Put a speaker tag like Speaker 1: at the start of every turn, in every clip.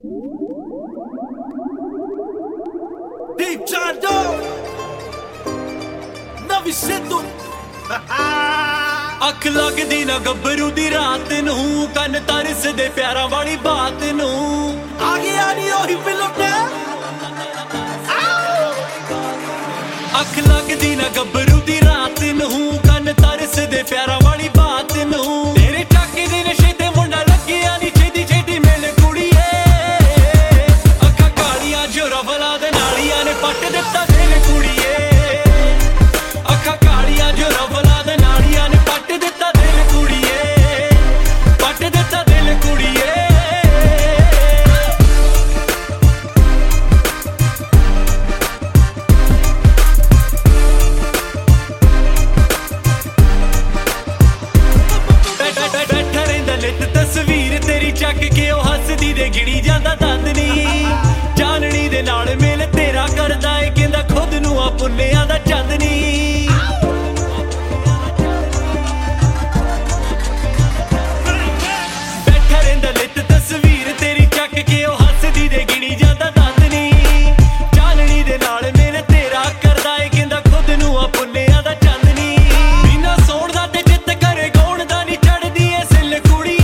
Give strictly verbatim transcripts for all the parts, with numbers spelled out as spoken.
Speaker 1: Deep John Doe ਨਵੀਂ ਸਿੱਧੂ
Speaker 2: ਅੱਖ ਲੱਗਦੀ ਨਾ ਗੱਭਰੂ ਦੀ ਰਾਤ ਨੂੰ ਕੰਨ ਤਰਸਦੇ ਪਿਆਰਾਂ ਵਾਲੀ ਬਾਤ ਨੂੰ
Speaker 1: ਆ ਗਿਆ ਨੀ ਉਹੀ ਫਿਲਮ
Speaker 2: ਅੱਖ ਲੱਗਦੀ ਨਾ ਗੱਭਰੂ ਦੀ ਰਾਤ ਨੂੰ ਕੰਨ ਤਰਸਦੇ ਪਿਆਰਾਂ ਵਾਲੀ ਬਾਤ ਨੂੰ ਤੇਰੇ ਟਾਕੇ ਦੇ ਨਸ਼ੇ ਤੇ ਮੁੰਡਾ ਲੱਗਿਆ ਨੀ ਛੇਤੀ ਛੇਤੀ ਮਿਲ ਕੁੜੀਏ ਅੱਖਾਂ ਕਾਲੀਆਂ ਜੋ ਰਵਲਾ ਦੇ ਨਾਲੀਆਂ ਨੇ ਪੱਟ ਦਿੱਤਾ ਦਿਲ ਕੁੜੀਏ ਅੱਖਾਂ ਕਾਲੀਆਂ ਜੋ ਰਵਲਾ ਦੇ ਨਾਲੀਆਂ ਨੇ ਪੱਟ ਦਿੱਤਾ ਦਿਲ ਕੁੜੀਏ ਪੱਟ ਦਿੱਤਾ ਦਿਲ ਕੁੜੀਏ ਤਸਵੀਰ ਤੇਰੀ ਚੱਕ ਕੇ ਉਹ ਹੱਸਦੀ ਦੇ ਗਿਣੀ ਜਾਂਦਾ ਦੰਦ ਨੀ ਚਾਨਣੀ ਦੇ ਨਾਲ ਮੇਲ ਤੇਰਾ ਕਰਦਾ ਏ ਕਹਿੰਦਾ ਖੁਦ ਨੂੰ ਆ ਪੁੰਨਿਆਂ ਦਾ ਚੰਦ ਨੀ ਬੈਠਾ ਰਹਿੰਦਾ ਲਿੱਤ ਤਸਵੀਰ ਤੇਰੀ ਚੱਕ ਕੇ ਉਹ ਹੱਸਦੀ ਦੇ ਗਿਣੀ ਜਾਂਦਾ ਦੰਦ ਨੀ ਚਾਨਣੀ ਦੇ ਨਾਲ ਮੇਲ ਤੇਰਾ ਕਰਦਾ ਏ ਕਹਿੰਦਾ ਖੁਦ ਨੂੰ ਆ ਪੁੰਨਿਆਂ ਦਾ ਚੰਦ ਨੀ ਬਿਨਾ ਸੌਣ ਦਾ ਤੇ ਜਿੱਤ ਕਰੇ ਗਾਉਣ ਦਾ ਨੀ ਚੜਦੀ ਏ ਸਿੱਲ ਕੁੜੀਏ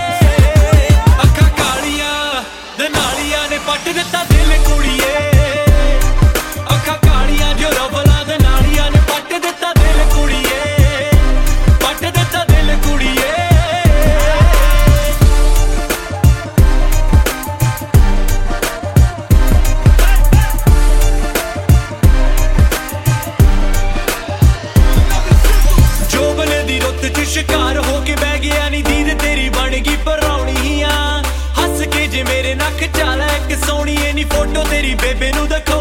Speaker 2: ਪੱਟ ਦਿੱਤਾ ਦਿਲ ਕੁੜੀਏ ਅੱਖਾਂ ਕਾਲੀਆਂ ਜੋ ਰਵਲਾ ਦੇ ਨਾਲੀਆਂ ਨੇ ਪੱਟ ਦਿੱਤਾ ਦਿਲ ਕੁੜੀਏ ਪੱਟ ਦਿੱਤਾ ਦਿਲ ਕੁੜੀਏ ਜੋਬਨ ਦੀ ਰੁੱਤ ਚ ਸ਼ਿਕਾਰ ਹੋ ਕੇ ਬਹਿ ਗਿਆ ਨੀ ਦੀਦ ਤੇਰੀ ਬਣ ਗਈ ਪਰਾਉਣੀ ਆ ਹੱਸ ਕੇ ਜੇ ਮੇਰੇ ਨੱਕ ਚਾਲਾ ਇੱਕ ਸੋਹਣੀ ਏ ਨੀ ਫੋਟੋ ਤੇਰੀ ਬੇਬੇ ਨੂੰ ਦਿਖਾ